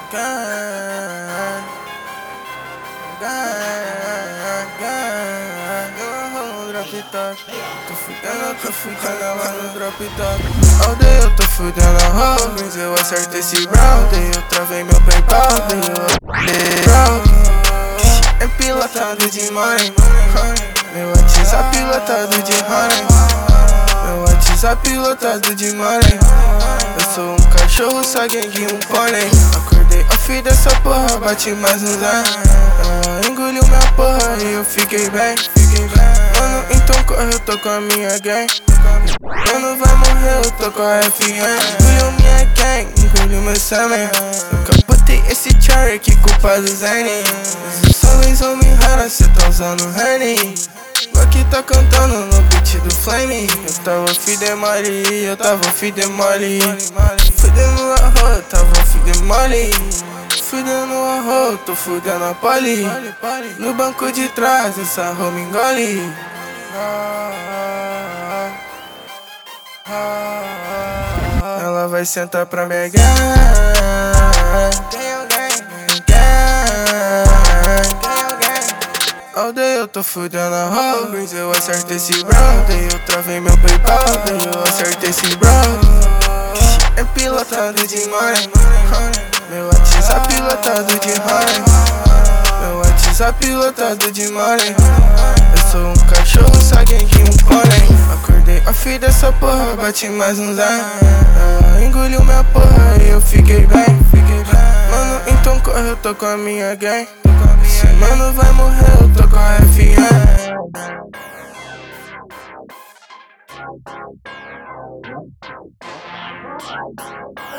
Gang, gang, gang. Eu rolo no drop top. Tô fudendo lá no drop top. Aldeia, eu tô fudendo a rola. Mas eu acerto esse round. Eu travei meu PayPal. É pilotado de money. Meu WhatsApp pilotado de honey. Meu WhatsApp pilotado de money. Eu sou um cachorro, só gangue um pônei. Acordei off dessa porra, bati mais um zan. Ela engoliu minha porra e eu fiquei bem. Mano, então corre, eu tô com a minha gang. Mano, vai morrer, eu tô com a FM. Engoliu minha gang, engoliu meu semen. Eu capotei esse cherry aqui, culpa do Zane. Só vez homem rara, cê tá usando honey. Aqui tá cantando no beat do Flame. Eu tava fidemole, eu tava fidemole. Fudendo arroz, eu tava fidemole. Fudendo arroz, tô fudendo a poli. No banco de trás, essa home engole. Ela vai sentar pra me Aldeia, eu tô fudendo a rola. Mas eu acerto esse round. Eu travei meu PayPal. Eu acerto esse round. É pilotado de money. Meu WhatsApp pilotado de honey. Meu WhatsApp pilotado de money. Eu sou um cachorro, só gangue um pônei. Acordei off dessa porra, bati mais um zan. Ela engoliu minha porra e eu fiquei bem. Mano, então corre, eu tô com a minha gang. Esse mano vai morrer, eu tô com a FM.